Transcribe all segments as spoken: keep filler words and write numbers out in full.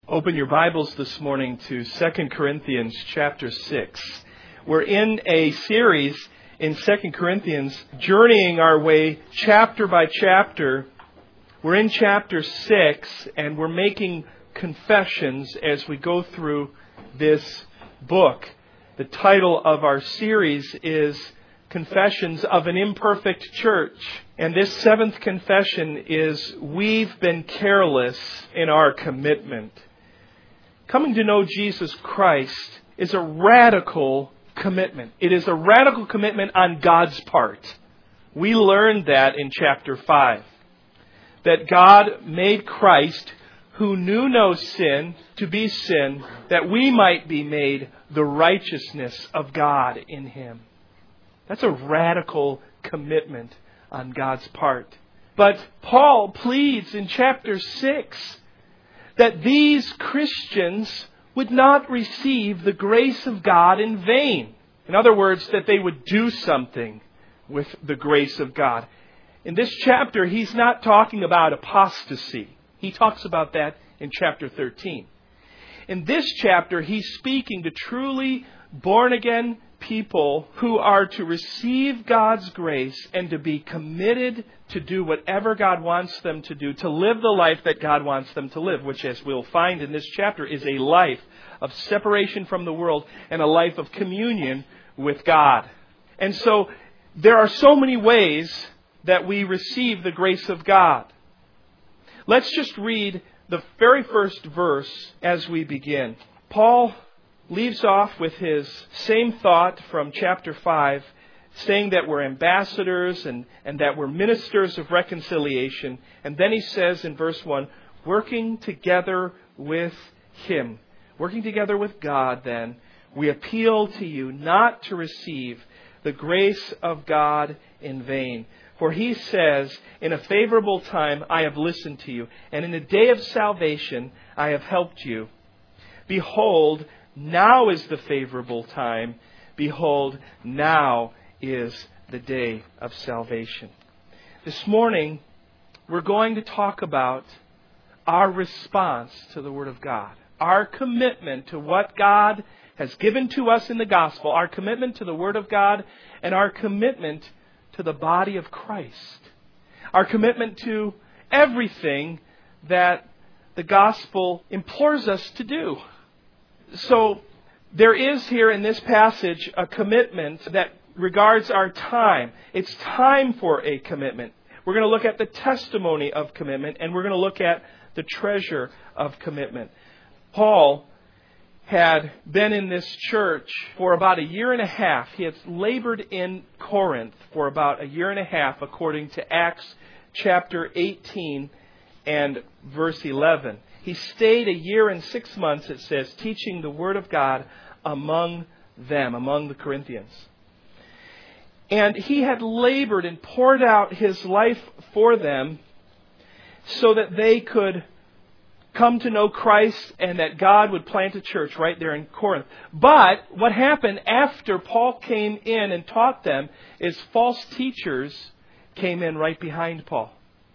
Open your Bibles this morning to Second Corinthians chapter six. We're in a series in Second Corinthians, journeying our way chapter by chapter. We're in chapter six, and we're making confessions as we go through this book. The title of our series is Confessions of an Imperfect Church. And this seventh confession is, we've been careless in our commitment. Coming to know Jesus Christ is a radical commitment. It is a radical commitment on God's part. We learned that in chapter five. That God made Christ, who knew no sin, to be sin, that we might be made the righteousness of God in Him. That's a radical commitment on God's part. But Paul pleads in chapter six that these Christians would not receive the grace of God in vain. In other words, that they would do something with the grace of God. In this chapter, he's not talking about apostasy. He talks about that in chapter thirteen. In this chapter, he's speaking to truly born-again people who are to receive God's grace and to be committed to do whatever God wants them to do, to live the life that God wants them to live, which, as we'll find in this chapter, is a life of separation from the world and a life of communion with God. And so there are so many ways that we receive the grace of God. Let's just read the very first verse as we begin. Paul leaves off with his same thought from chapter five, saying that we're ambassadors and, and that we're ministers of reconciliation. And then he says in verse one, working together with Him. Working together with God, then, we appeal to you not to receive the grace of God in vain. For He says, in a favorable time I have listened to you, and in a day of salvation I have helped you. Behold, now is the favorable time. Behold, now is the day of salvation. This morning, we're going to talk about our response to the Word of God. Our commitment to what God has given to us in the gospel. Our commitment to the Word of God and our commitment to the body of Christ. Our commitment to everything that the gospel implores us to do. So there is here in this passage a commitment that regards our time. It's time for a commitment. We're going to look at the testimony of commitment, and we're going to look at the treasure of commitment. Paul had been in this church for about a year and a half. He had labored in Corinth for about a year and a half, according to Acts chapter eighteen and verse eleven. He stayed a year and six months, it says, teaching the Word of God among them, among the Corinthians. And he had labored and poured out his life for them so that they could come to know Christ and that God would plant a church right there in Corinth. But what happened after Paul came in and taught them is false teachers came in right behind Paul.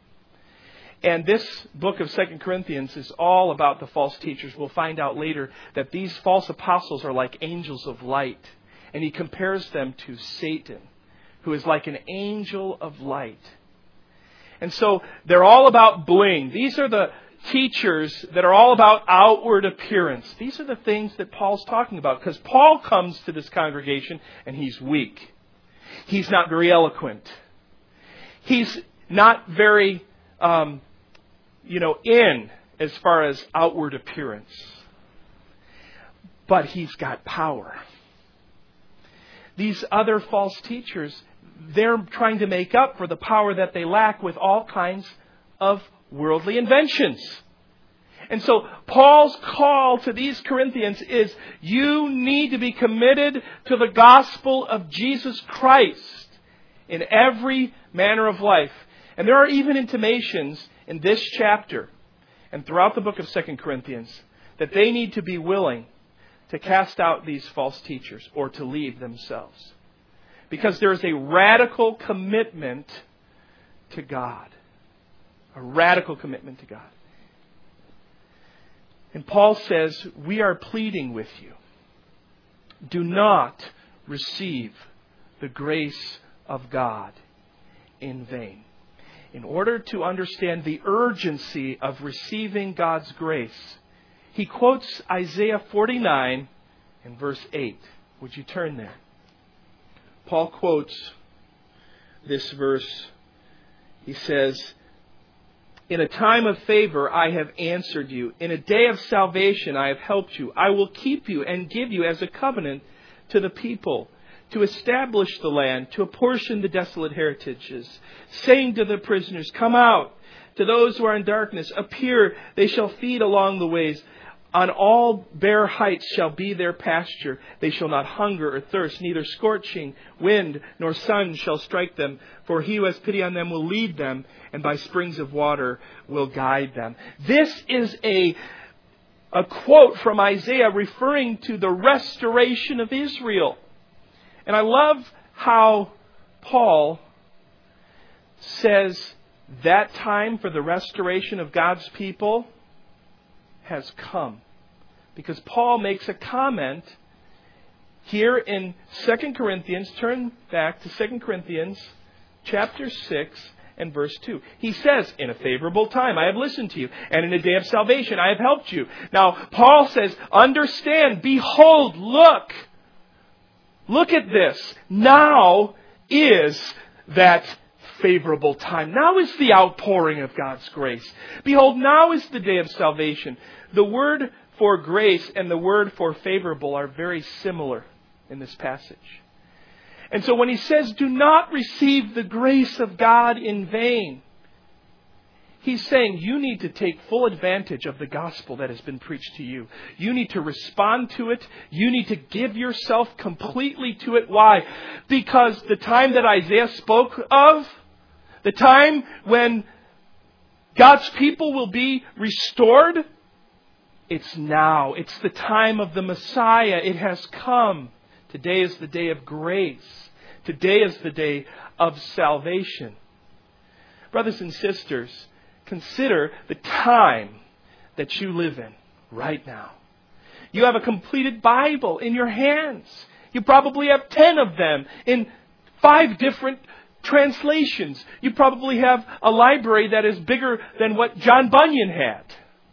And this book of Second Corinthians is all about the false teachers. We'll find out later that these false apostles are like angels of light. And he compares them to Satan, who is like an angel of light. And so they're all about bling. These are the teachers that are all about outward appearance. These are the things that Paul's talking about. Because Paul comes to this congregation and he's weak. He's not very eloquent. He's not very... Um, you know, in as far as outward appearance. But he's got power. These other false teachers, they're trying to make up for the power that they lack with all kinds of worldly inventions. And so Paul's call to these Corinthians is, you need to be committed to the gospel of Jesus Christ in every manner of life. And there are even intimations in this chapter and throughout the book of Second Corinthians that they need to be willing to cast out these false teachers or to leave themselves. Because there is a radical commitment to God. A radical commitment to God. And Paul says, we are pleading with you. Do not receive the grace of God in vain. In order to understand the urgency of receiving God's grace, he quotes Isaiah forty-nine and verse eight. Would you turn there? Paul quotes this verse. He says, in a time of favor I have answered you. In a day of salvation I have helped you. I will keep you and give you as a covenant to the people, to establish the land, to apportion the desolate heritages, saying to the prisoners, come out. To those who are in darkness, appear. They shall feed along the ways. On all bare heights shall be their pasture. They shall not hunger or thirst, neither scorching wind nor sun shall strike them. For he who has pity on them will lead them, and by springs of water will guide them. This is a, a quote from Isaiah referring to the restoration of Israel. And I love how Paul says that time for the restoration of God's people has come. Because Paul makes a comment here in Second Corinthians. Turn back to Second Corinthians chapter six and verse two. He says, in a favorable time I have listened to you, and in a day of salvation I have helped you. Now, Paul says, understand, behold, look. Look at this. Now is that favorable time. Now is the outpouring of God's grace. Behold, now is the day of salvation. The word for grace and the word for favorable are very similar in this passage. And so when he says, do not receive the grace of God in vain, he's saying you need to take full advantage of the gospel that has been preached to you. You need to respond to it. You need to give yourself completely to it. Why? Because the time that Isaiah spoke of, the time when God's people will be restored, it's now. It's the time of the Messiah. It has come. Today is the day of grace. Today is the day of salvation. Brothers and sisters, consider the time that you live in right now. You have a completed Bible in your hands. You probably have ten of them in five different translations. You probably have a library that is bigger than what John Bunyan had.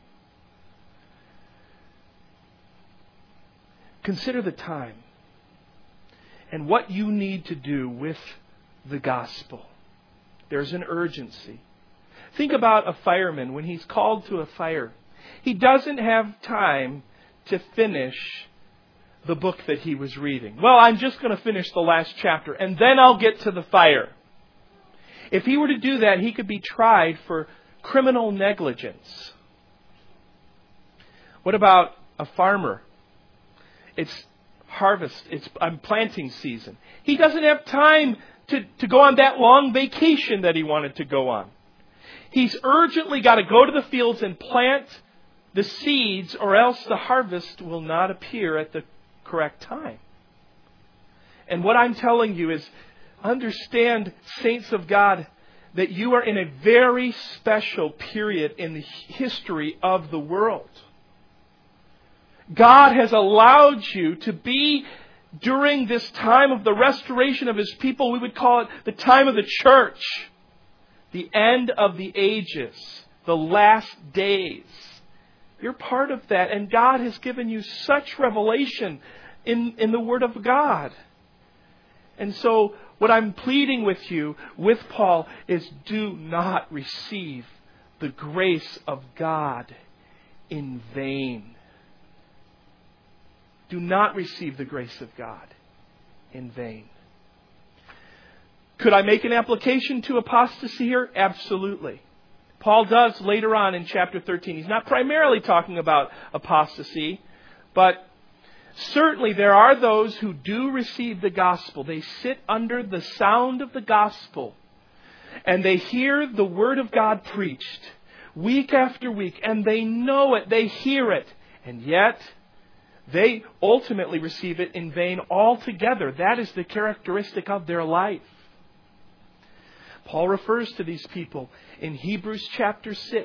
Consider the time and what you need to do with the gospel. There's an urgency. Think about a fireman when he's called to a fire. He doesn't have time to finish the book that he was reading. Well, I'm just going to finish the last chapter and then I'll get to the fire. If he were to do that, he could be tried for criminal negligence. What about a farmer? It's harvest. It's I'm planting season. He doesn't have time to, to go on that long vacation that he wanted to go on. He's urgently got to go to the fields and plant the seeds, or else the harvest will not appear at the correct time. And what I'm telling you is, understand, saints of God, that you are in a very special period in the history of the world. God has allowed you to be, during this time of the restoration of His people, we would call it the time of the church, the end of the ages, the last days. You're part of that, and God has given you such revelation in, in the Word of God. And so, what I'm pleading with you, with Paul, is do not receive the grace of God in vain. Do not receive the grace of God in vain. Could I make an application to apostasy here? Absolutely. Paul does later on in chapter thirteen. He's not primarily talking about apostasy, but certainly there are those who do receive the gospel. They sit under the sound of the gospel and they hear the Word of God preached week after week, and they know it, they hear it, and yet they ultimately receive it in vain altogether. That is the characteristic of their life. Paul refers to these people in Hebrews chapter six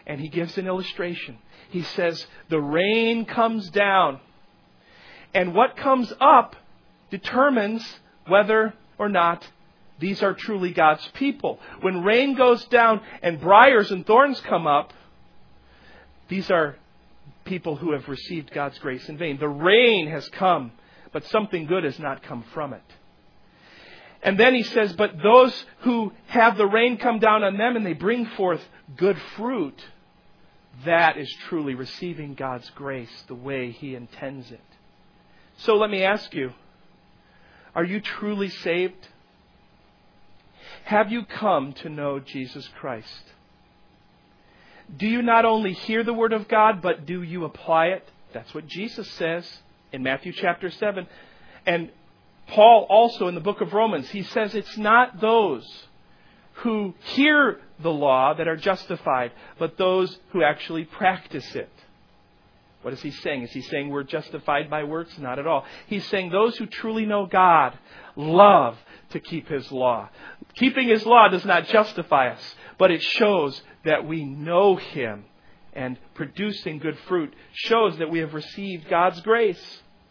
And he gives an illustration. He says, the rain comes down. And what comes up determines whether or not these are truly God's people. When rain goes down and briars and thorns come up, these are people who have received God's grace in vain. The rain has come, but something good has not come from it. And then he says, but those who have the rain come down on them and they bring forth good fruit, that is truly receiving God's grace the way He intends it. So let me ask you, are you truly saved? Have you come to know Jesus Christ? Do you not only hear the Word of God, but do you apply it? That's what Jesus says in Matthew chapter seven. And Paul also in the book of Romans, he says it's not those who hear the law that are justified, but those who actually practice it. What is he saying? Is he saying we're justified by works? Not at all. He's saying those who truly know God love to keep His law. Keeping His law does not justify us, but it shows that we know Him. And producing good fruit shows that we have received God's grace.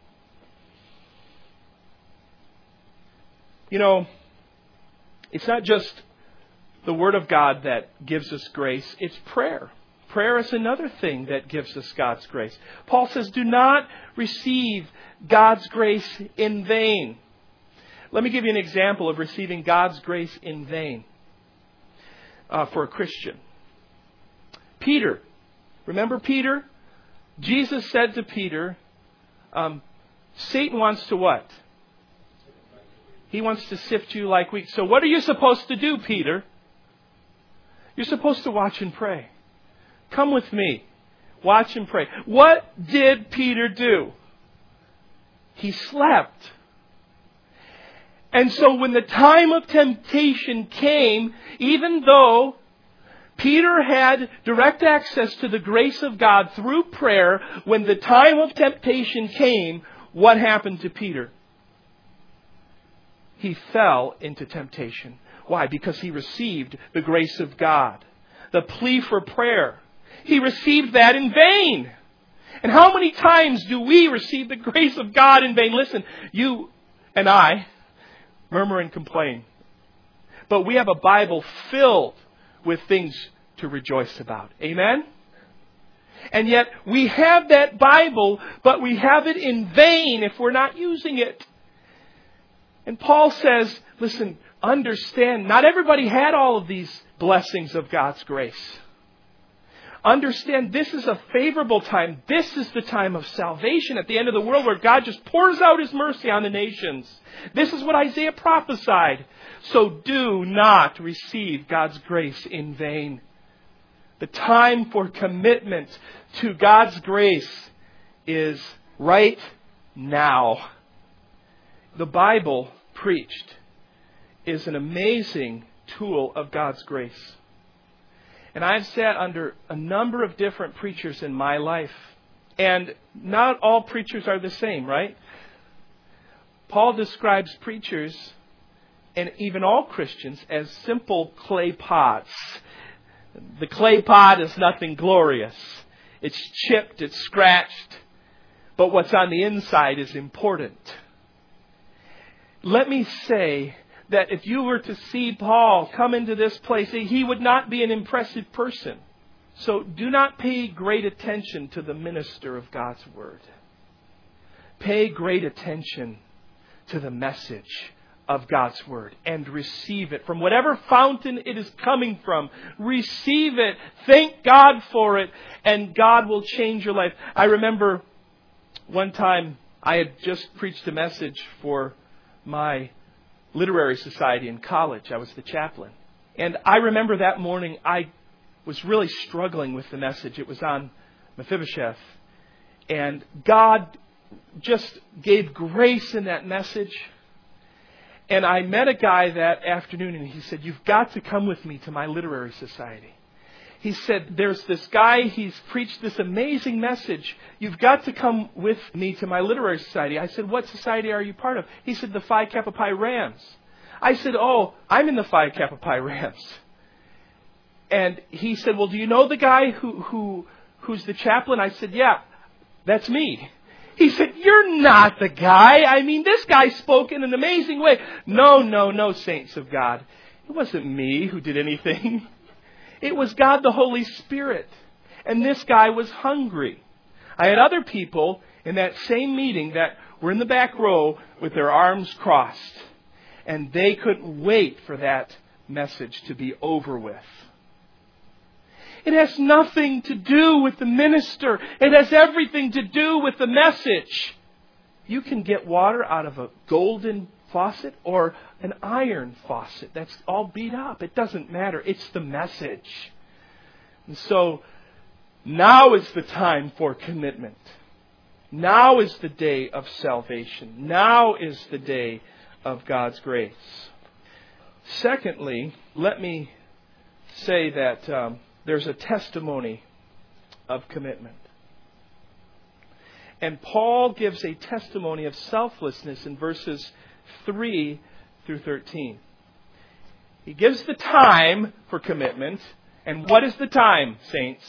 You know, it's not just the Word of God that gives us grace, it's prayer. Prayer is another thing that gives us God's grace. Paul says, do not receive God's grace in vain. Let me give you an example of receiving God's grace in vain uh, for a Christian. Peter. Remember Peter? Jesus said to Peter, um, Satan wants to what? He wants to sift you like wheat. So what are you supposed to do, Peter? You're supposed to watch and pray. Come with me. Watch and pray. What did Peter do? He slept. And so when the time of temptation came, even though Peter had direct access to the grace of God through prayer, when the time of temptation came, what happened to Peter? He fell into temptation. Why? Because he received the grace of God. The plea for prayer. He received that in vain. And how many times do we receive the grace of God in vain? Listen, you and I murmur and complain. But we have a Bible filled with things to rejoice about. Amen? And yet we have that Bible, but we have it in vain if we're not using it. And Paul says, listen, understand, not everybody had all of these blessings of God's grace. Understand this is a favorable time. This is the time of salvation at the end of the world where God just pours out His mercy on the nations. This is what Isaiah prophesied. So do not receive God's grace in vain. The time for commitment to God's grace is right now. The Bible preached is an amazing tool of God's grace. And I've sat under a number of different preachers in my life. And not all preachers are the same, right? Paul describes preachers, and even all Christians, as simple clay pots. The clay pot is nothing glorious. It's chipped, it's scratched. But what's on the inside is important. Let me say that if you were to see Paul come into this place, he would not be an impressive person. So do not pay great attention to the minister of God's Word. Pay great attention to the message of God's Word and receive it. From whatever fountain it is coming from, receive it. Thank God for it, and God will change your life. I remember one time I had just preached a message for my literary society in college. I was the chaplain. And I remember that morning I was really struggling with the message. It was on Mephibosheth. And God just gave grace in that message. And I met a guy that afternoon and he said, "You've got to come with me to my literary society." He said, "There's this guy, he's preached this amazing message. You've got to come with me to my literary society." I said, "What society are you part of?" He said, "The Phi Kappa Pi Rams." I said, "Oh, I'm in the Phi Kappa Pi Rams." And he said, well, do you know the guy who, who who's the chaplain? I said, yeah, that's me. He said, you're not the guy. I mean, this guy spoke in an amazing way. No, no, no, saints of God. It wasn't me who did anything. It was God the Holy Spirit. And this guy was hungry. I had other people in that same meeting that were in the back row with their arms crossed. And they couldn't wait for that message to be over with. It has nothing to do with the minister. It has everything to do with the message. You can get water out of a golden faucet or an iron faucet that's all beat up. It doesn't matter. It's the message. And so now is the time for commitment. Now is the day of salvation. Now is the day of God's grace. Secondly, let me say that um, there's a testimony of commitment. And Paul gives a testimony of selflessness in verses three through thirteen. He gives the time for commitment. And what is the time, saints?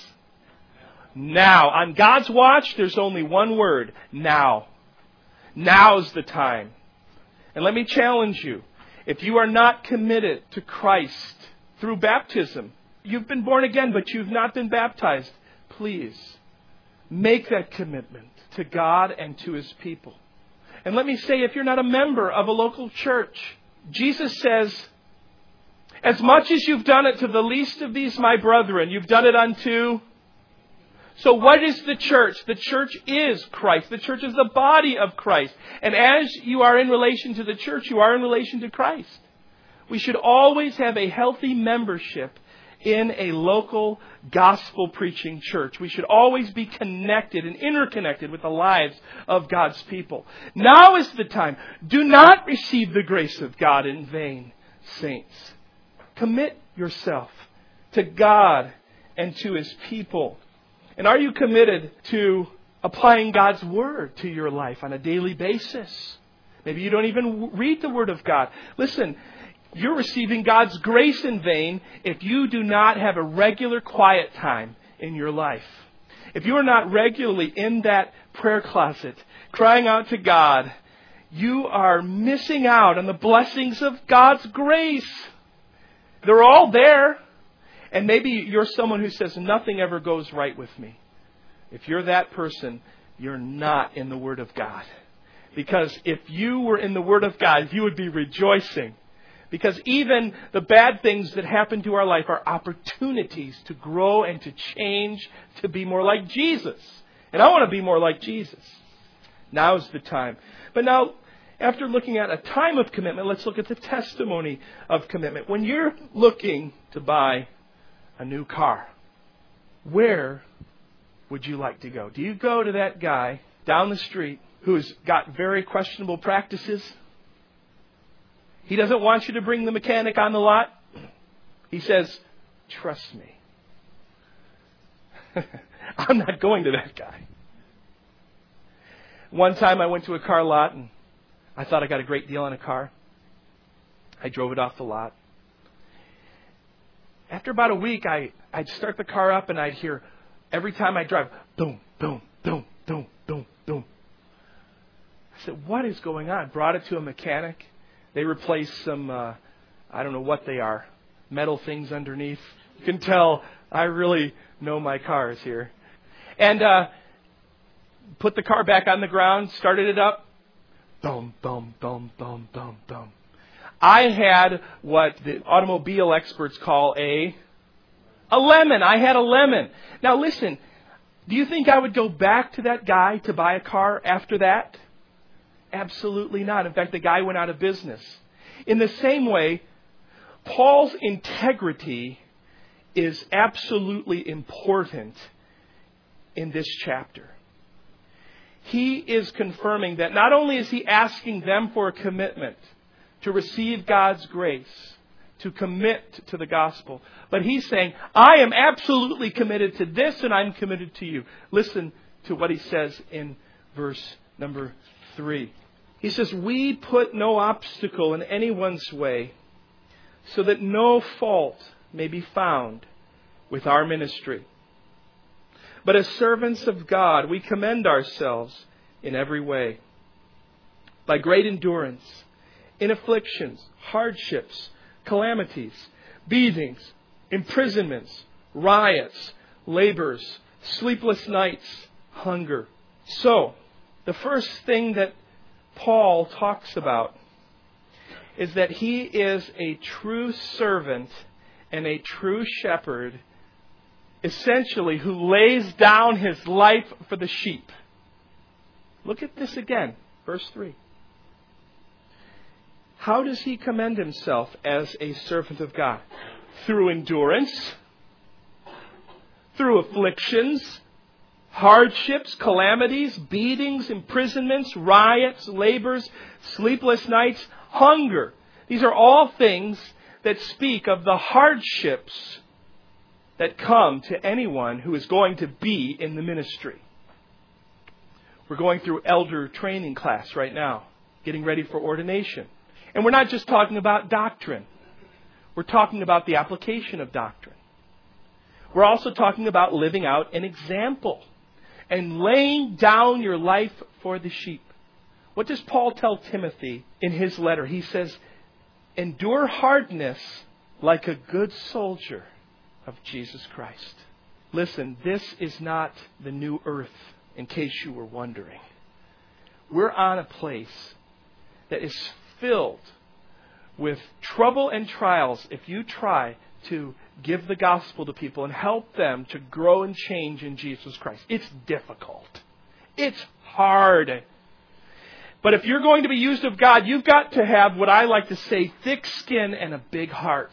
Now. On God's watch, there's only one word. Now. Now's the time. And let me challenge you. If you are not committed to Christ through baptism, you've been born again, but you've not been baptized, please make that commitment to God and to His people. And let me say, if you're not a member of a local church, Jesus says, as much as you've done it to the least of these my brethren, you've done it unto... So what is the church? The church is Christ. The church is the body of Christ. And as you are in relation to the church, you are in relation to Christ. We should always have a healthy membership in a local gospel preaching church. We should always be connected and interconnected with the lives of God's people. Now is the time. Do not receive the grace of God in vain, saints. Commit yourself to God and to His people. And are you committed to applying God's Word to your life on a daily basis? Maybe you don't even read the Word of God. Listen, you're receiving God's grace in vain if you do not have a regular quiet time in your life. If you are not regularly in that prayer closet crying out to God, you are missing out on the blessings of God's grace. They're all there. And maybe you're someone who says, nothing ever goes right with me. If you're that person, you're not in the Word of God. Because if you were in the Word of God, you would be rejoicing. Because even the bad things that happen to our life are opportunities to grow and to change, to be more like Jesus. And I want to be more like Jesus. Now's the time. But now, after looking at a time of commitment, let's look at the testimony of commitment. When you're looking to buy a new car, where would you like to go? Do you go to that guy down the street who's got very questionable practices? He doesn't want you to bring the mechanic on the lot. He says, trust me. I'm not going to that guy. One time I went to a car lot and I thought I got a great deal on a car. I drove it off the lot. After about a week, I, I'd start the car up and I'd hear, every time I drive, boom, boom, boom, boom, boom, boom. I said, what is going on? Brought it to a mechanic. They replaced some, uh, I don't know what they are, metal things underneath. You can tell I really know my cars here. And uh, put the car back on the ground, started it up. Boom, boom, boom, boom, boom, boom. I had what the automobile experts call a a lemon. I had a lemon. Now listen, do you think I would go back to that guy to buy a car after that? Absolutely not. In fact, the guy went out of business. In the same way, Paul's integrity is absolutely important in this chapter. He is confirming that not only is he asking them for a commitment to receive God's grace, to commit to the gospel, but he's saying, I am absolutely committed to this and I'm committed to you. Listen to what he says in verse number three. He says, we put no obstacle in anyone's way so that no fault may be found with our ministry. But as servants of God, we commend ourselves in every way, by great endurance, in afflictions, hardships, calamities, beatings, imprisonments, riots, labors, sleepless nights, hunger. So, the first thing that Paul talks about is that he is a true servant and a true shepherd, essentially, who lays down his life for the sheep. Look at this again, verse three. How does he commend himself as a servant of God? Through endurance, through afflictions, hardships, calamities, beatings, imprisonments, riots, labors, sleepless nights, hunger. These are all things that speak of the hardships that come to anyone who is going to be in the ministry. We're going through elder training class right now, getting ready for ordination. And we're not just talking about doctrine. We're talking about the application of doctrine. We're also talking about living out an example and laying down your life for the sheep. What does Paul tell Timothy in his letter? He says, endure hardness like a good soldier of Jesus Christ. Listen, this is not the new earth, in case you were wondering. We're on a place that is filled with trouble and trials if you try to give the gospel to people and help them to grow and change in Jesus Christ. It's difficult. It's hard. But if you're going to be used of God, you've got to have what I like to say, thick skin and a big heart.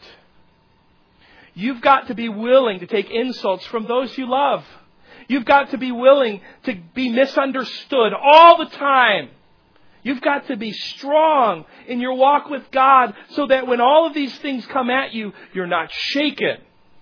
You've got to be willing to take insults from those you love. You've got to be willing to be misunderstood all the time. You've got to be strong in your walk with God so that when all of these things come at you, you're not shaken.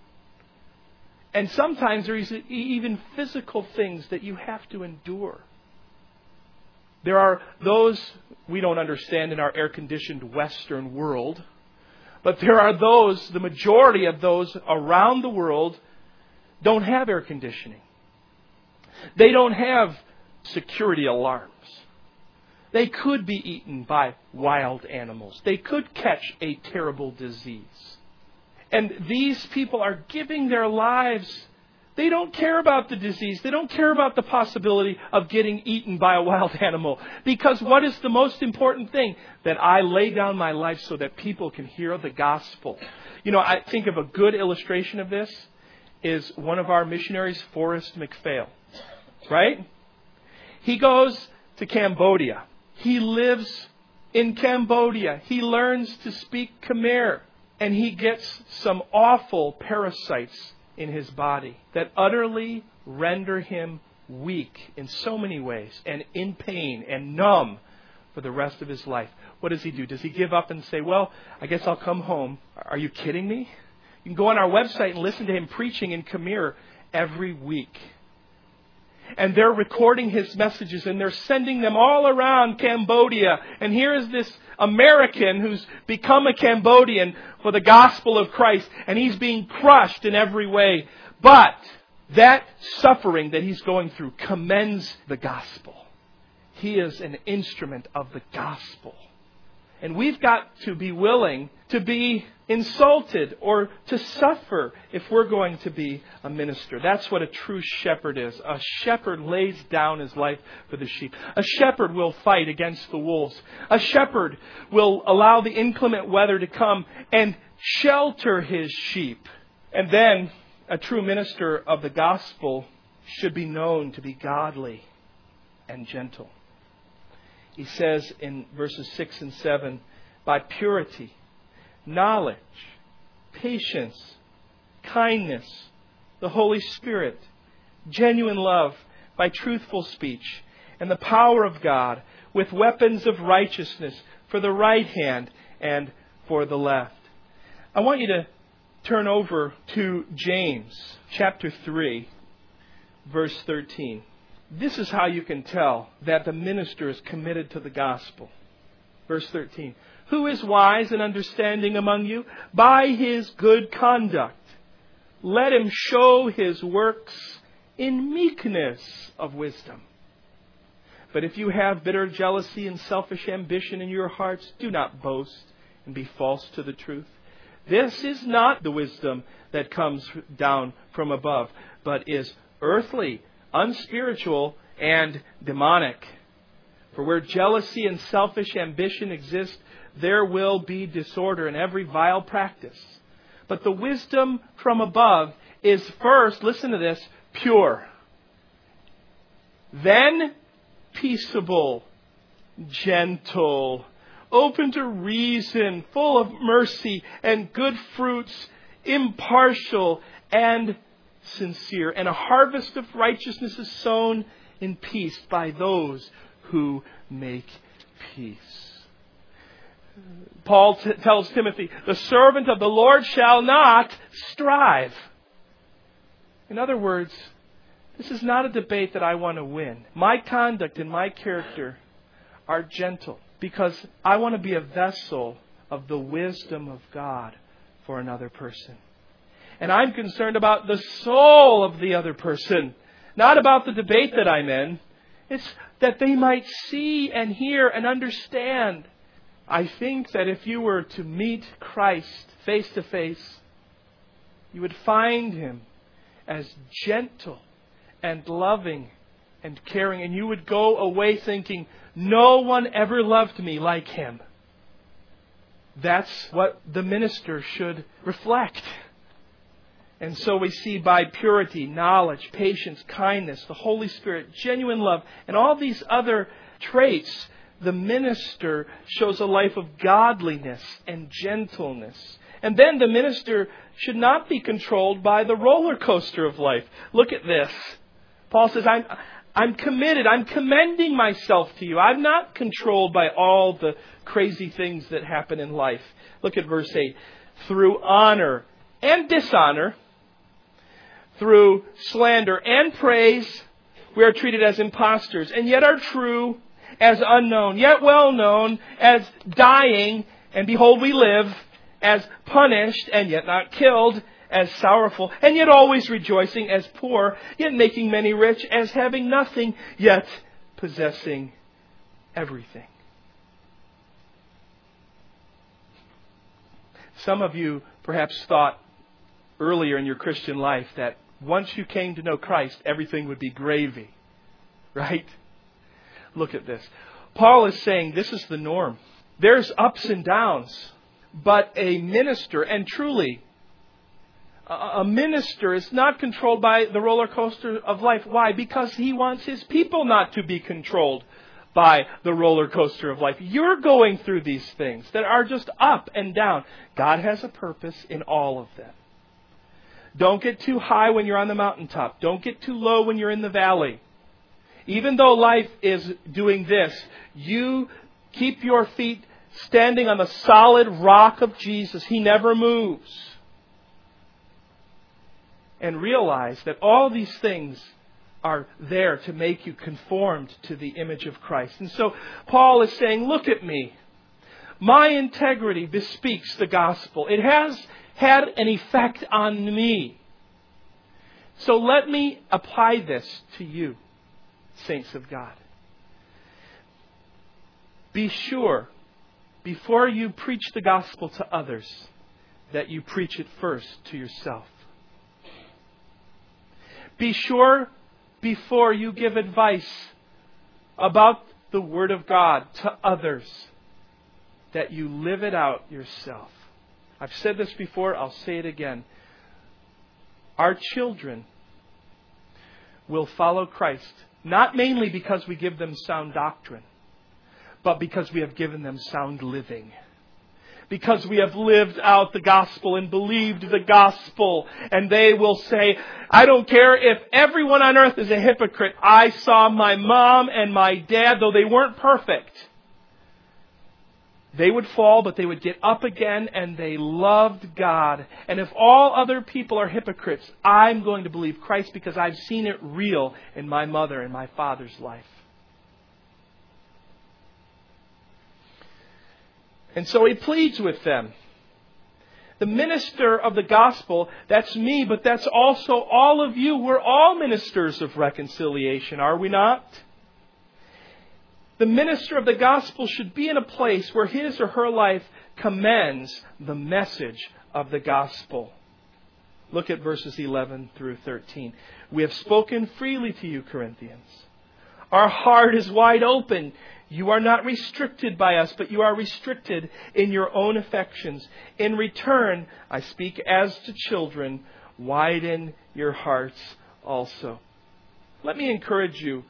And sometimes there's even physical things that you have to endure. There are those we don't understand in our air-conditioned Western world, but there are those, the majority of those around the world, don't have air conditioning. They don't have security alarms. They could be eaten by wild animals. They could catch a terrible disease. And these people are giving their lives. They don't care about the disease. They don't care about the possibility of getting eaten by a wild animal. Because what is the most important thing? That I lay down my life so that people can hear the gospel. You know, I think of a good illustration of this is one of our missionaries, Forrest McPhail. Right? He goes to Cambodia. He lives in Cambodia. He learns to speak Khmer. And he gets some awful parasites in his body that utterly render him weak in so many ways and in pain and numb for the rest of his life. What does he do? Does he give up and say, well, I guess I'll come home? Are you kidding me? You can go on our website and listen to him preaching in Khmer every week. And they're recording his messages and they're sending them all around Cambodia. And here is this American who's become a Cambodian for the gospel of Christ. And he's being crushed in every way. But that suffering that he's going through commends the gospel. He is an instrument of the gospel. And we've got to be willing to be insulted or to suffer if we're going to be a minister. That's what a true shepherd is. A shepherd lays down his life for the sheep. A shepherd will fight against the wolves. A shepherd will allow the inclement weather to come and shelter his sheep. And then a true minister of the gospel should be known to be godly and gentle. He says in verses six and seven, by purity, knowledge, patience, kindness, the Holy Spirit, genuine love, by truthful speech, and the power of God, with weapons of righteousness for the right hand and for the left. I want you to turn over to James chapter three, verse thirteen. This is how you can tell that the minister is committed to the gospel. Verse thirteen. Who is wise and understanding among you? By his good conduct, let him show his works in meekness of wisdom. But if you have bitter jealousy and selfish ambition in your hearts, do not boast and be false to the truth. This is not the wisdom that comes down from above, but is earthly, unspiritual, and demonic. For where jealousy and selfish ambition exist, there will be disorder in every vile practice. But the wisdom from above is first, listen to this, pure. Then peaceable, gentle, open to reason, full of mercy and good fruits, impartial and sincere. And a harvest of righteousness is sown in peace by those who make peace. Paul t- tells Timothy, the servant of the Lord shall not strive. In other words, this is not a debate that I want to win. My conduct and my character are gentle because I want to be a vessel of the wisdom of God for another person. And I'm concerned about the soul of the other person, not about the debate that I'm in. It's that they might see and hear and understand. I think that if you were to meet Christ face to face, you would find Him as gentle and loving and caring. And you would go away thinking, no one ever loved me like Him. That's what the minister should reflect. And so we see by purity, knowledge, patience, kindness, the Holy Spirit, genuine love, and all these other traits, the minister shows a life of godliness and gentleness. And then the minister should not be controlled by the roller coaster of life. Look at this. Paul says, I'm, I'm committed. I'm commending myself to you. I'm not controlled by all the crazy things that happen in life. Look at verse eight. Through honor and dishonor, through slander and praise, we are treated as impostors, and yet are true, as unknown, yet well known, as dying, and behold we live, as punished, and yet not killed, as sorrowful, and yet always rejoicing, as poor, yet making many rich, as having nothing, yet possessing everything. Some of you perhaps thought earlier in your Christian life that once you came to know Christ, everything would be gravy. Right? Look at this. Paul is saying this is the norm. There's ups and downs. But a minister, and truly, a minister is not controlled by the roller coaster of life. Why? Because he wants his people not to be controlled by the roller coaster of life. You're going through these things that are just up and down. God has a purpose in all of them. Don't get too high when you're on the mountaintop. Don't get too low when you're in the valley. Even though life is doing this, you keep your feet standing on the solid rock of Jesus. He never moves. And realize that all these things are there to make you conformed to the image of Christ. And so Paul is saying, look at me. My integrity bespeaks the gospel. It has had an effect on me. So let me apply this to you, saints of God. Be sure, before you preach the gospel to others, that you preach it first to yourself. Be sure, before you give advice about the Word of God to others, that you live it out yourself. I've said this before, I'll say it again. Our children will follow Christ, not mainly because we give them sound doctrine, but because we have given them sound living. Because we have lived out the gospel and believed the gospel. And they will say, I don't care if everyone on earth is a hypocrite. I saw my mom and my dad, though they weren't perfect. They would fall, but they would get up again, and they loved God. And if all other people are hypocrites, I'm going to believe Christ because I've seen it real in my mother and my father's life. And so he pleads with them The minister of the gospel, that's me, but that's also all of you. We're all ministers of reconciliation, are we not? The minister of the gospel should be in a place where his or her life commends the message of the gospel. Look at verses eleven through thirteen. We have spoken freely to you, Corinthians. Our heart is wide open. You are not restricted by us, but you are restricted in your own affections. In return, I speak as to children, widen your hearts also. Let me encourage you.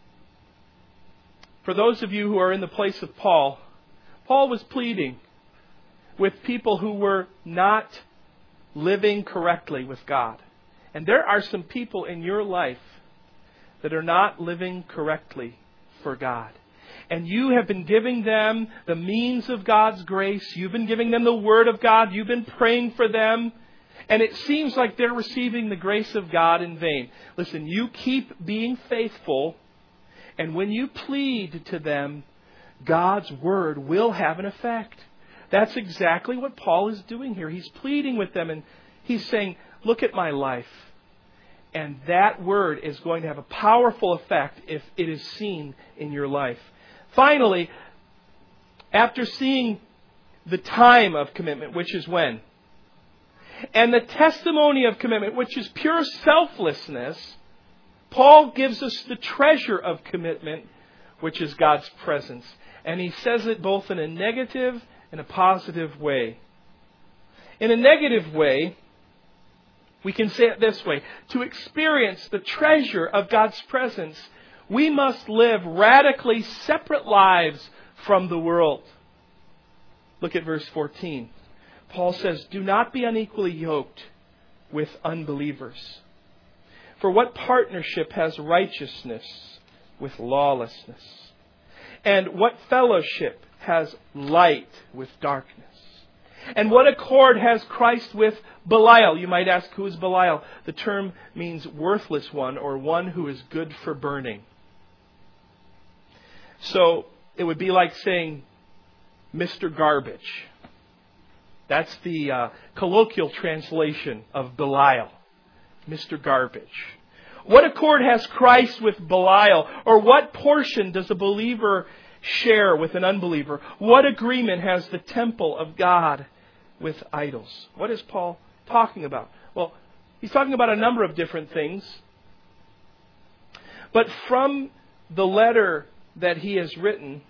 For those of you who are in the place of Paul, Paul was pleading with people who were not living correctly with God. And there are some people in your life that are not living correctly for God. And you have been giving them the means of God's grace. You've been giving them the Word of God. You've been praying for them. And it seems like they're receiving the grace of God in vain. Listen, you keep being faithful. And when you plead to them, God's Word will have an effect. That's exactly what Paul is doing here. He's pleading with them and he's saying, look at my life. And that Word is going to have a powerful effect if it is seen in your life. Finally, after seeing the time of commitment, which is when, and the testimony of commitment, which is pure selflessness, Paul gives us the treasure of commitment, which is God's presence. And he says it both in a negative and a positive way. In a negative way, we can say it this way. To experience the treasure of God's presence, we must live radically separate lives from the world. Look at verse fourteen. Paul says, do not be unequally yoked with unbelievers. For what partnership has righteousness with lawlessness? And what fellowship has light with darkness? And what accord has Christ with Belial? You might ask, who is Belial? The term means worthless one, or one who is good for burning. So it would be like saying Mister Garbage. That's the uh, colloquial translation of Belial. Mister Garbage. What accord has Christ with Belial? Or what portion does a believer share with an unbeliever? What agreement has the temple of God with idols? What is Paul talking about? Well, he's talking about a number of different things. But from the letter that he has written,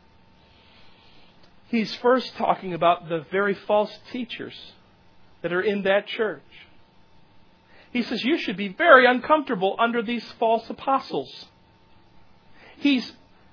he's first talking about the very false teachers that are in that church. He says you should be very uncomfortable under these false apostles. He's,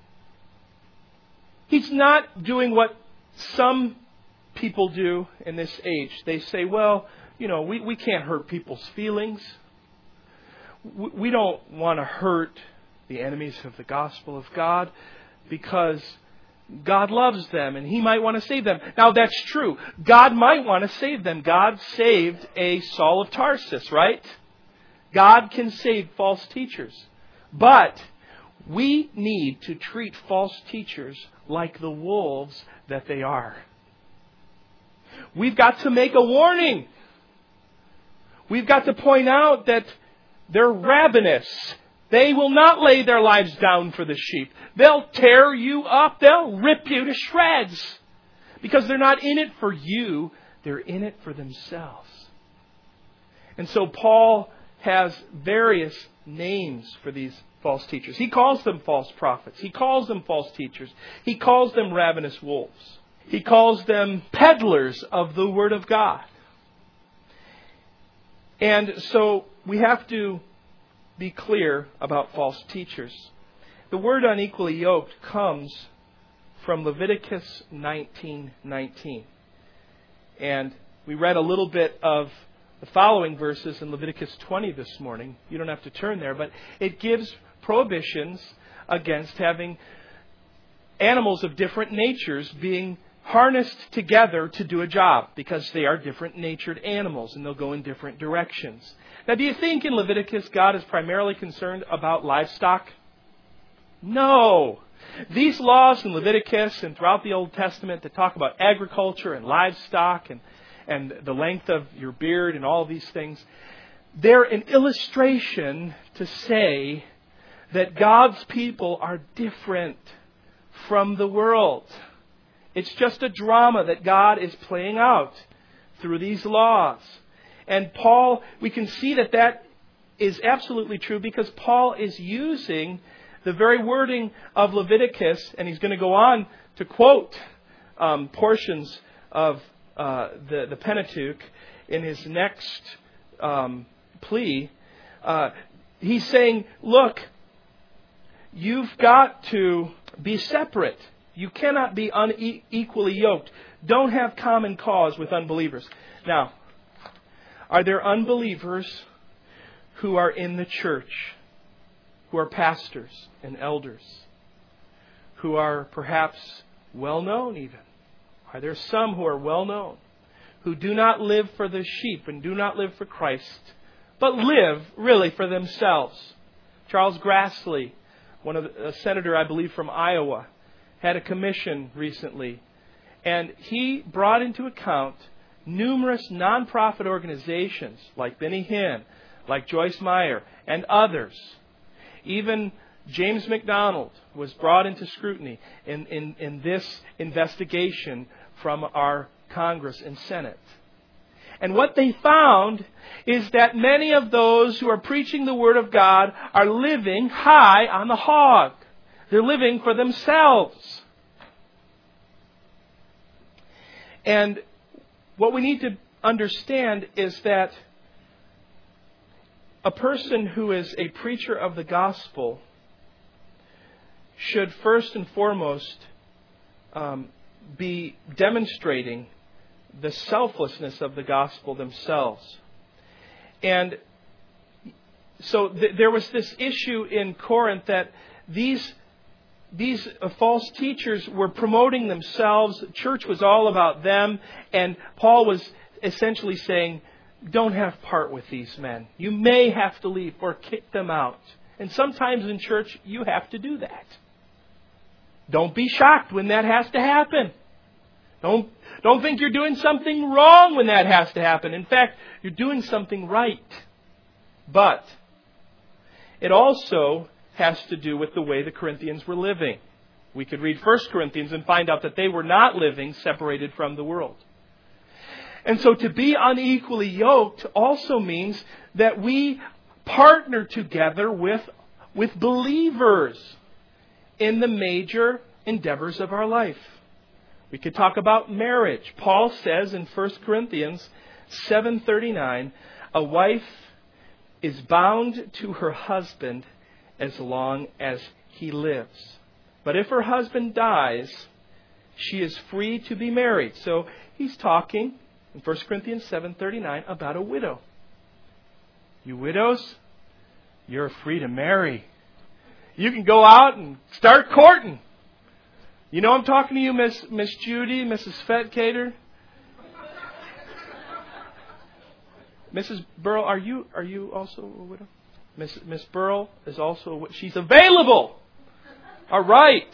he's not doing what some people do in this age. They say, well, you know, we, we can't hurt people's feelings. We, we don't want to hurt the enemies of the gospel of God because God loves them and He might want to save them. Now that's true. God might want to save them. God saved a Saul of Tarsus, right? God can save false teachers. But we need to treat false teachers like the wolves that they are. We've got to make a warning. We've got to point out that they're ravenous. They will not lay their lives down for the sheep. They'll tear you up. They'll rip you to shreds. Because they're not in it for you. They're in it for themselves. And so Paul has various names for these false teachers. He calls them false prophets. He calls them false teachers. He calls them ravenous wolves. He calls them peddlers of the Word of God. And so we have to be clear about false teachers. The word unequally yoked comes from Leviticus nineteen nineteen. And we read a little bit of the following verses in Leviticus twenty this morning. You don't have to turn there, but it gives prohibitions against having animals of different natures being harnessed together to do a job, because they are different natured animals and they'll go in different directions. Now, do you think in Leviticus God is primarily concerned about livestock? No. These laws in Leviticus and throughout the Old Testament that talk about agriculture and livestock and, and the length of your beard and all these things. They're an illustration to say that God's people are different from the world. It's just a drama that God is playing out through these laws. And Paul, we can see that that is absolutely true because Paul is using the very wording of Leviticus, and he's going to go on to quote um, portions of uh, the, the Pentateuch in his next um, plea. Uh, he's saying, look, you've got to be separate. You cannot be unequally yoked. Don't have common cause with unbelievers. Now, are there unbelievers who are in the church, who are pastors and elders, who are perhaps well known even? Are there some who are well known, who do not live for the sheep and do not live for Christ, but live really for themselves? Charles Grassley, one of the, a senator, I believe, from Iowa, had a commission recently, and he brought into account numerous nonprofit organizations like Benny Hinn, like Joyce Meyer, and others. Even James MacDonald was brought into scrutiny in, in, in this investigation from our Congress and Senate. And what they found is that many of those who are preaching the Word of God are living high on the hog. They're living for themselves. And what we need to understand is that a person who is a preacher of the gospel should first and foremost um, be demonstrating the selflessness of the gospel themselves. And so th- there was this issue in Corinth that these these uh, false teachers were promoting themselves. Church was all about them. And Paul was essentially saying, don't have part with these men. You may have to leave or kick them out. And sometimes in church, you have to do that. Don't be shocked when that has to happen. Don't, don't think you're doing something wrong when that has to happen. In fact, you're doing something right. But it also has to do with the way the Corinthians were living. We could read First Corinthians and find out that they were not living separated from the world. And so to be unequally yoked also means that we partner together with, with believers in the major endeavors of our life. We could talk about marriage. Paul says in First Corinthians seven thirty-nine, a wife is bound to her husband as long as he lives. But if her husband dies, she is free to be married. So he's talking in First Corinthians seven thirty-nine about a widow. You widows, you're free to marry. You can go out and start courting. You know I'm talking to you, Miss Miss Judy, Missus Fetcater. Missus Burrell, are you are you also a widow? Miss Miss Burrell is also a widow. She's available. All right.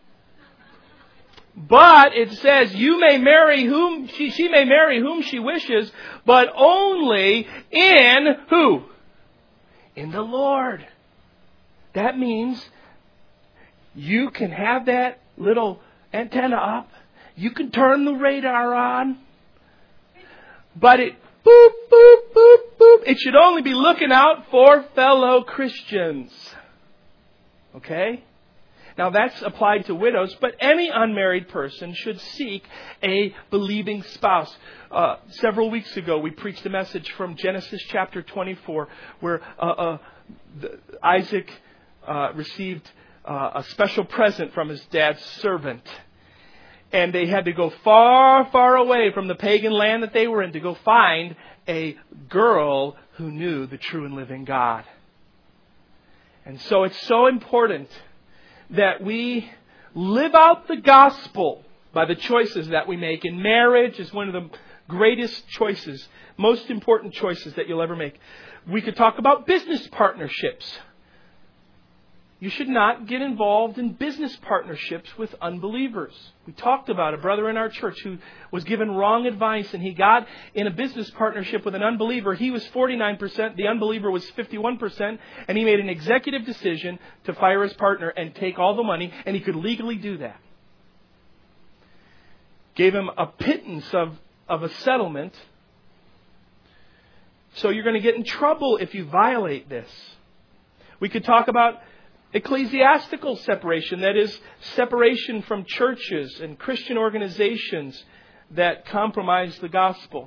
But it says you may marry whom she she may marry whom she wishes, but only in who? In the Lord. That means you can have that little antenna up. You can turn the radar on. But it boop, boop, boop, boop. It should only be looking out for fellow Christians. Okay? Now that's applied to widows, but any unmarried person should seek a believing spouse. Uh, several weeks ago, we preached a message from Genesis chapter twenty-four, where uh, uh, the, Isaac uh, received uh, a special present from his dad's servant. And they had to go far, far away from the pagan land that they were in to go find a girl who knew the true and living God. And so it's so important that we live out the gospel by the choices that we make. And marriage is one of the greatest choices, most important choices that you'll ever make. We could talk about business partnerships. You should not get involved in business partnerships with unbelievers. We talked about a brother in our church who was given wrong advice, and he got in a business partnership with an unbeliever. He was forty-nine percent, the unbeliever was fifty-one percent, and he made an executive decision to fire his partner and take all the money, and he could legally do that. Gave him a pittance of, of a settlement. So you're going to get in trouble if you violate this. We could talk about ecclesiastical separation, that is, separation from churches and Christian organizations that compromise the gospel.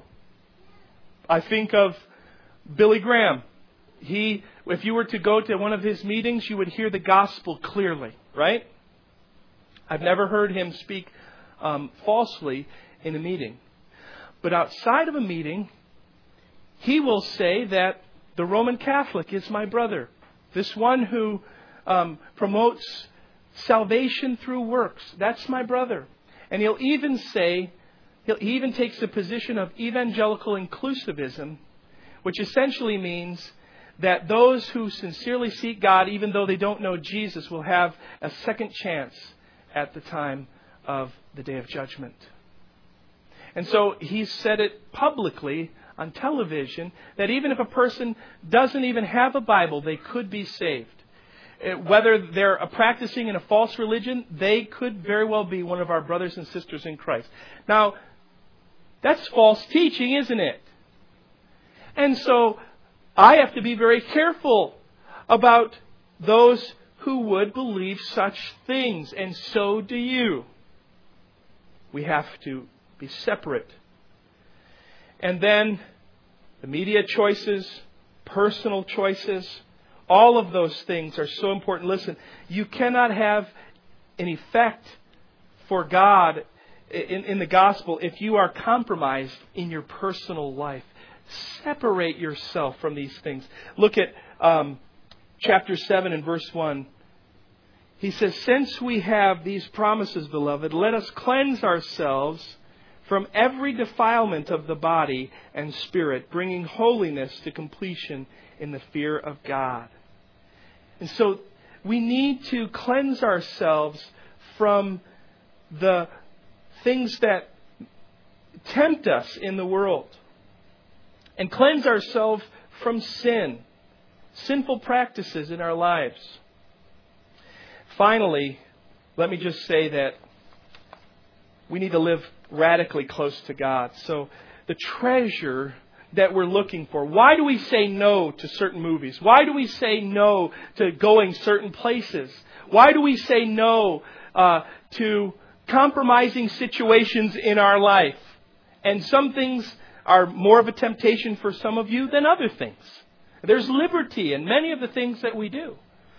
I think of Billy Graham. He, if you were to go to one of his meetings, you would hear the gospel clearly, right? I've never heard him speak um, falsely in a meeting. But outside of a meeting, he will say that the Roman Catholic is my brother. This one who um, promotes salvation through works, that's my brother. And he'll even say, he'll, he even takes the position of evangelical inclusivism, which essentially means that those who sincerely seek God, even though they don't know Jesus, will have a second chance at the time of the day of judgment. And so he's said it publicly on television that even if a person doesn't even have a Bible, they could be saved. Whether they're practicing in a false religion, they could very well be one of our brothers and sisters in Christ. Now, that's false teaching, isn't it? And so I have to be very careful about those who would believe such things, and so do you. We have to be separate. And then the media choices, personal choices, all of those things are so important. Listen, you cannot have an effect for God in, in the gospel if you are compromised in your personal life. Separate yourself from these things. Look at um, chapter seven and verse one. He says, "Since we have these promises, beloved, let us cleanse ourselves from every defilement of the body and spirit, bringing holiness to completion in the fear of God." And so we need to cleanse ourselves from the things that tempt us in the world. And cleanse ourselves from sin, sinful practices in our lives. Finally, let me just say that we need to live radically close to God. So the treasure that we're looking for. Why do we say no to certain movies? Why do we say no to going certain places? Why do we say no uh, to compromising situations in our life? And some things are more of a temptation for some of you than other things. There's liberty in many of the things that we do.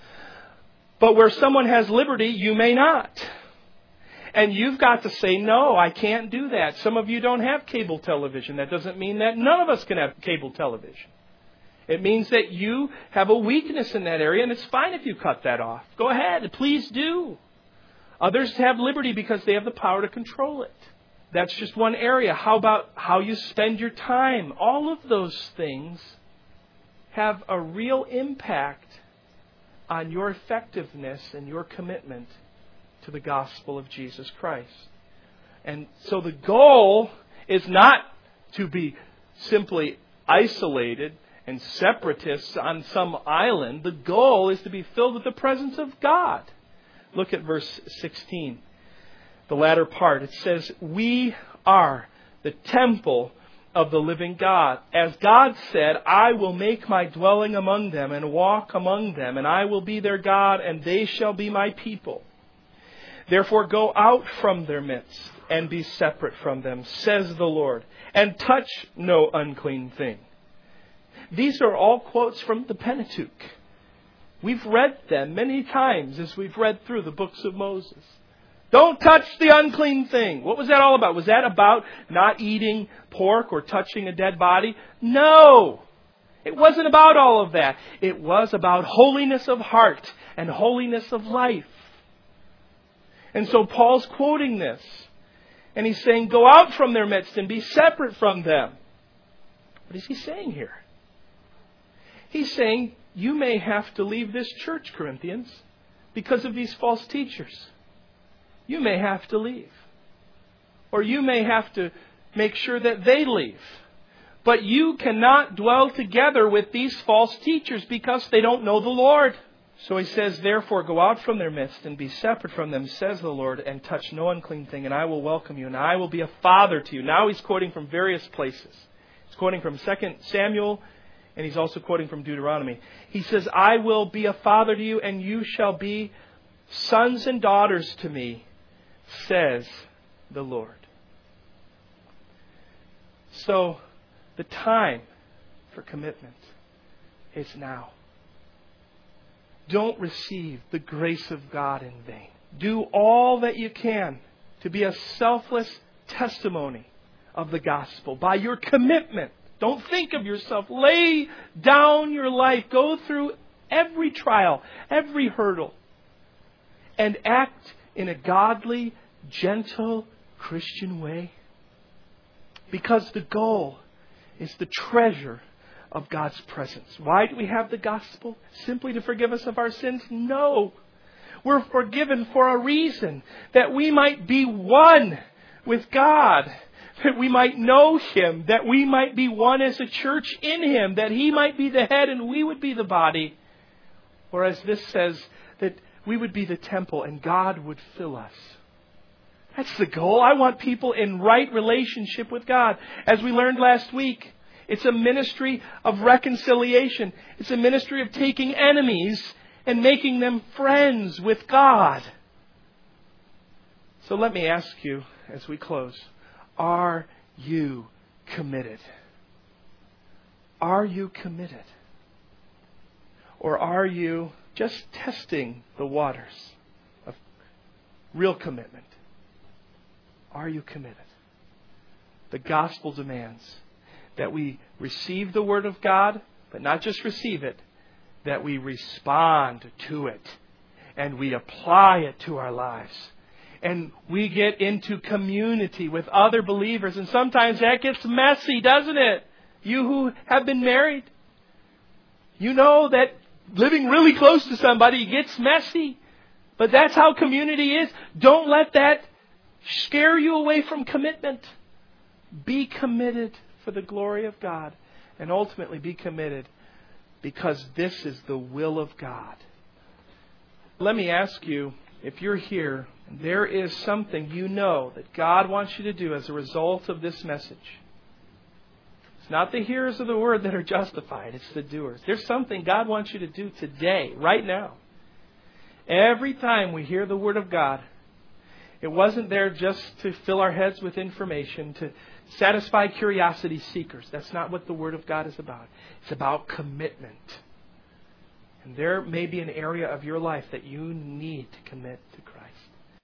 But where someone has liberty, you may not. And you've got to say, no, I can't do that. Some of you don't have cable television. That doesn't mean that none of us can have cable television. It means that you have a weakness in that area, and it's fine if you cut that off. Go ahead, please do. Others have liberty because they have the power to control it. That's just one area. How about how you spend your time? All of those things have a real impact on your effectiveness and your commitment to the gospel of Jesus Christ. And so the goal is not to be simply isolated and separatists on some island. The goal is to be filled with the presence of God. Look at verse sixteen. The latter part. It says, "We are the temple of the living God. As God said, I will make my dwelling among them and walk among them, and I will be their God, and they shall be my people. Therefore go out from their midst and be separate from them, says the Lord, and touch no unclean thing." These are all quotes from the Pentateuch. We've read them many times as we've read through the books of Moses. Don't touch the unclean thing. What was that all about? Was that about not eating pork or touching a dead body? No. It wasn't about all of that. It was about holiness of heart and holiness of life. And so Paul's quoting this. And he's saying, go out from their midst and be separate from them. What is he saying here? He's saying, you may have to leave this church, Corinthians. because of these false teachers. You may have to leave. Or you may have to make sure that they leave. But you cannot dwell together with these false teachers because they don't know the Lord. So he says, therefore, go out from their midst and be separate from them, says the Lord, and touch no unclean thing, and I will welcome you, and I will be a father to you. Now he's quoting from various places. He's quoting from Second Samuel, and he's also quoting from Deuteronomy. He says, I will be a father to you, and you shall be sons and daughters to me, says the Lord. So, the time for commitment is now. Don't receive the grace of God in vain. Do all that you can to be a selfless testimony of the gospel by your commitment. Don't think of yourself. Lay down your life. Go through every trial, every hurdle, and act in a godly, gentle, Christian way. Because the goal is the treasure of God's presence. Why do we have the gospel? Simply to forgive us of our sins? No. We're forgiven for a reason. That we might be one with God. That we might know Him. That we might be one as a church in Him. That He might be the head and we would be the body. Or as this says, that we would be the temple and God would fill us. That's the goal. I want people in right relationship with God. As we learned last week, it's a ministry of reconciliation. It's a ministry of taking enemies and making them friends with God. So let me ask you as we close, are you committed? Are you committed? Or are you just testing the waters of real commitment? Are you committed? The gospel demands that we receive the Word of God, but not just receive it, that we respond to it and we apply it to our lives. And we get into community with other believers. And sometimes that gets messy, doesn't it? You who have been married, you know that living really close to somebody gets messy. But that's how community is. Don't let that scare you away from commitment. Be committed for the glory of God. And ultimately be committed because this is the will of God. Let me ask you, if you're here, there is something you know that God wants you to do as a result of this message. It's not the hearers of the word that are justified. It's the doers. There's something God wants you to do today, right now. Every time we hear the word of God, it wasn't there just to fill our heads with information, to satisfy curiosity seekers. That's not what the Word of God is about. It's about commitment. And there may be an area of your life that you need to commit to Christ.